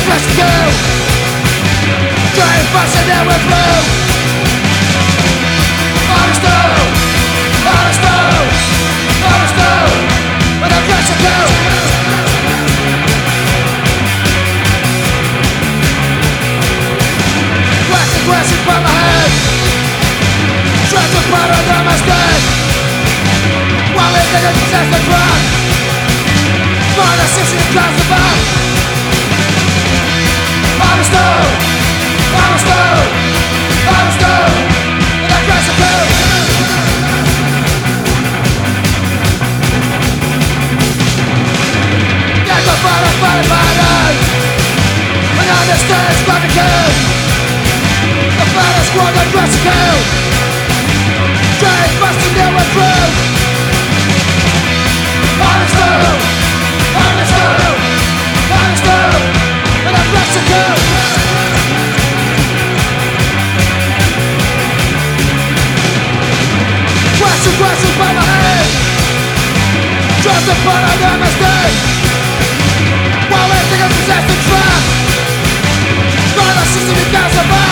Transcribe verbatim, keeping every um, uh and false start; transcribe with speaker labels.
Speaker 1: rescue. Trying fast and then we're blue. Honest though, honest though, honest though, with a rescue. Question, question from my head. Trying to follow the mistake. While we didn't possess the drug. For the system across the back. Honest though, honest though, honest though, with a rescue. Get the fire, fire, fire. And understand it's what we kill. The fire squad and rescue. Trying fast to deal with truth. Honest though, honest though, honest though, with a rescue. Question, question by my head. Just to put on the mistake. While we think of possessed and trapped. For the system you can't survive.